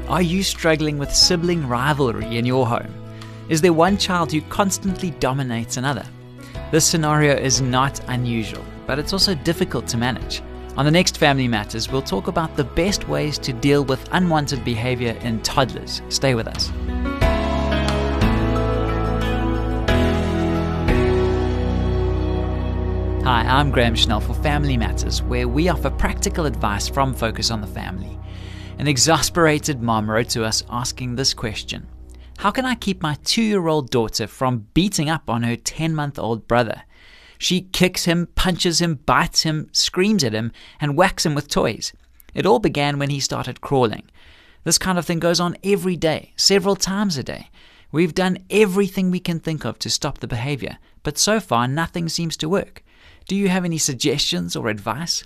Are you struggling with sibling rivalry in your home? Is there one child who constantly dominates another? This scenario is not unusual, but it's also difficult to manage. On the next Family Matters, we'll talk about the best ways to deal with unwanted behavior in toddlers. Stay with us. Hi, I'm Graham Schnell for Family Matters, where we offer practical advice from Focus on the Family. An exasperated mom wrote to us asking this question: how can I keep my 2-year-old daughter from beating up on her 10-month-old brother? She kicks him, punches him, bites him, screams at him, and whacks him with toys. It all began when he started crawling. This kind of thing goes on every day, several times a day. We've done everything we can think of to stop the behavior, but so far nothing seems to work. Do you have any suggestions or advice?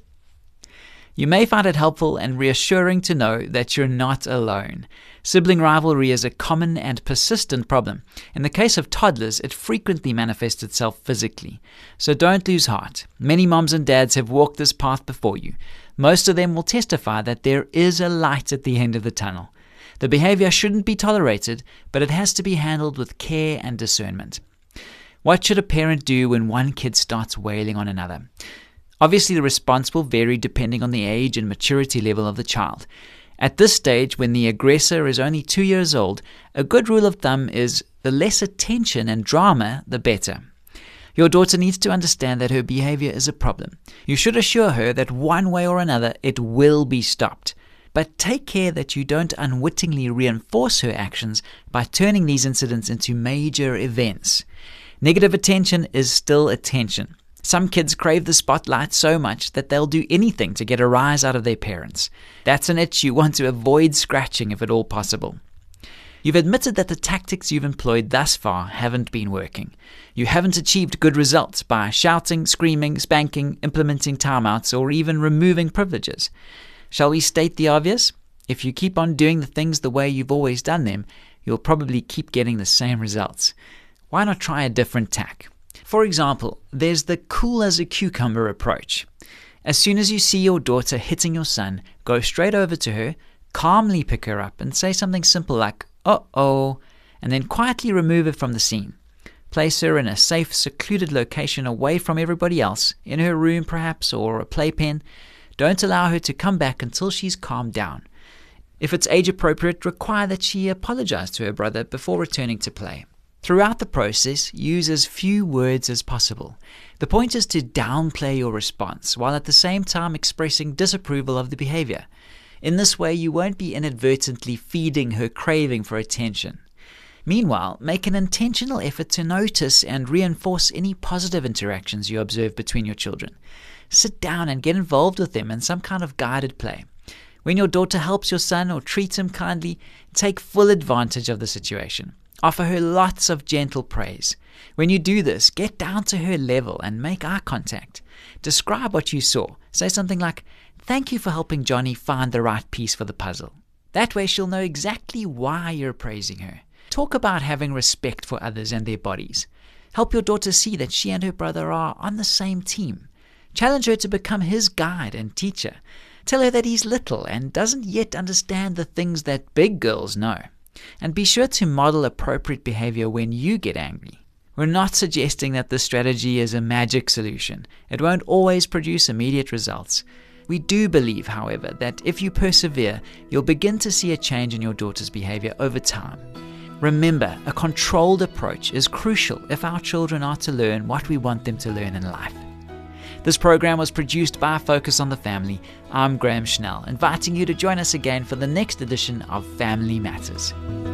You may find it helpful and reassuring to know that you're not alone. Sibling rivalry is a common and persistent problem. In the case of toddlers, it frequently manifests itself physically. So don't lose heart. Many moms and dads have walked this path before you. Most of them will testify that there is a light at the end of the tunnel. The behavior shouldn't be tolerated, but it has to be handled with care and discernment. What should a parent do when one kid starts wailing on another? Obviously, the response will vary depending on the age and maturity level of the child. At this stage, when the aggressor is only 2 years old, a good rule of thumb is the less attention and drama, the better. Your daughter needs to understand that her behavior is a problem. You should assure her that one way or another it will be stopped. But take care that you don't unwittingly reinforce her actions by turning these incidents into major events. Negative attention is still attention. Some kids crave the spotlight so much that they'll do anything to get a rise out of their parents. That's an itch you want to avoid scratching if at all possible. You've admitted that the tactics you've employed thus far haven't been working. You haven't achieved good results by shouting, screaming, spanking, implementing timeouts, or even removing privileges. Shall we state the obvious? If you keep on doing the things the way you've always done them, you'll probably keep getting the same results. Why not try a different tack? For example, there's the cool as a cucumber approach. As soon as you see your daughter hitting your son, go straight over to her, calmly pick her up and say something simple like, "Uh-oh," and then quietly remove her from the scene. Place her in a safe, secluded location away from everybody else, in her room perhaps, or a playpen. Don't allow her to come back until she's calmed down. If it's age appropriate, require that she apologize to her brother before returning to play. Throughout the process, use as few words as possible. The point is to downplay your response, while at the same time expressing disapproval of the behavior. In this way, you won't be inadvertently feeding her craving for attention. Meanwhile, make an intentional effort to notice and reinforce any positive interactions you observe between your children. Sit down and get involved with them in some kind of guided play. When your daughter helps your son or treats him kindly, take full advantage of the situation. Offer her lots of gentle praise. When you do this, get down to her level and make eye contact. Describe what you saw. Say something like, "Thank you for helping Johnny find the right piece for the puzzle." That way she'll know exactly why you're praising her. Talk about having respect for others and their bodies. Help your daughter see that she and her brother are on the same team. Challenge her to become his guide and teacher. Tell her that he's little and doesn't yet understand the things that big girls know. And be sure to model appropriate behavior when you get angry. We're not suggesting that this strategy is a magic solution. It won't always produce immediate results. We do believe, however, that if you persevere, you'll begin to see a change in your daughter's behavior over time. Remember, a controlled approach is crucial if our children are to learn what we want them to learn in life. This program was produced by Focus on the Family. I'm Graham Schnell, inviting you to join us again for the next edition of Family Matters.